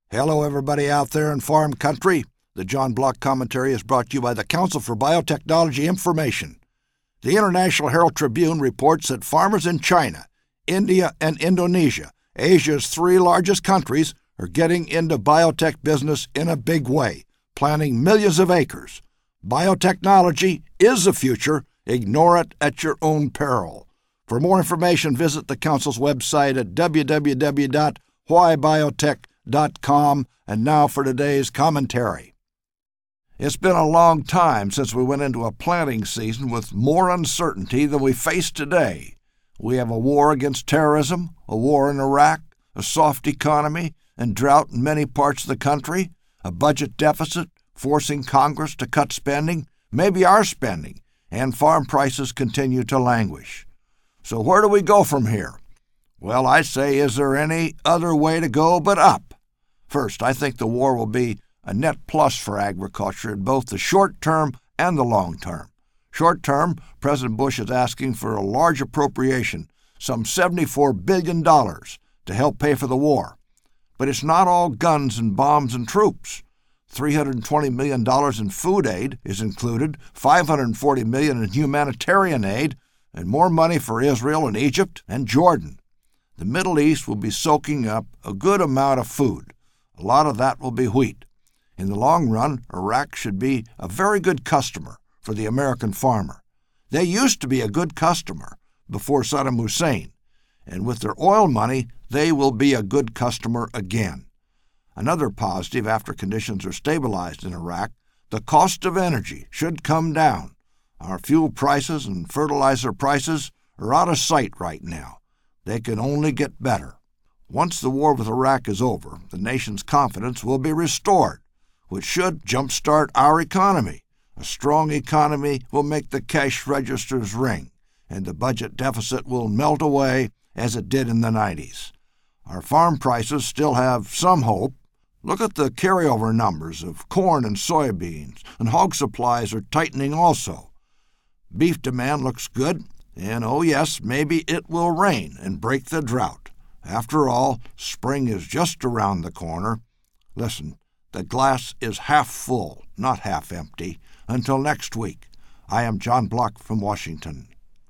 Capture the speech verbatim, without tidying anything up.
Hello, everybody out there in farm country. The John Block Commentary is brought to you by the Council for Biotechnology Information. The International Herald Tribune reports that farmers in China, India, and Indonesia, Asia's three largest countries, are getting into biotech business in a big way, planting millions of acres. Biotechnology is the future. Ignore it at your own peril. For more information, visit the Council's website at w w w dot why biotech dot com. And now for today's commentary. It's been a long time since we went into a planting season with more uncertainty than we face today. We have a war against terrorism, a war in Iraq, a soft economy, and drought in many parts of the country, a budget deficit forcing Congress to cut spending, maybe our spending, and farm prices continue to languish. So where do we go from here? Well, I say, is there any other way to go but up? First, I think the war will be a net plus for agriculture in both the short term and the long term. Short term, President Bush is asking for a large appropriation, some seventy-four billion dollars, to help pay for the war. But it's not all guns and bombs and troops. three hundred twenty million dollars in food aid is included, five hundred forty million dollars in humanitarian aid, and more money for Israel and Egypt and Jordan. The Middle East will be soaking up a good amount of food. A lot of that will be wheat. In the long run, Iraq should be a very good customer for the American farmer. They used to be a good customer before Saddam Hussein, and with their oil money, they will be a good customer again. Another positive after conditions are stabilized in Iraq, the cost of energy should come down. Our fuel prices and fertilizer prices are out of sight right now. They can only get better. Once the war with Iraq is over, the nation's confidence will be restored, which should jumpstart our economy. A strong economy will make the cash registers ring, and the budget deficit will melt away as it did in the nineties. Our farm prices still have some hope. Look at the carryover numbers of corn and soybeans, and hog supplies are tightening also. Beef demand looks good, and oh yes, maybe it will rain and break the drought. After all, spring is just around the corner. Listen, the glass is half full, not half empty. Until next week, I am John Block from Washington.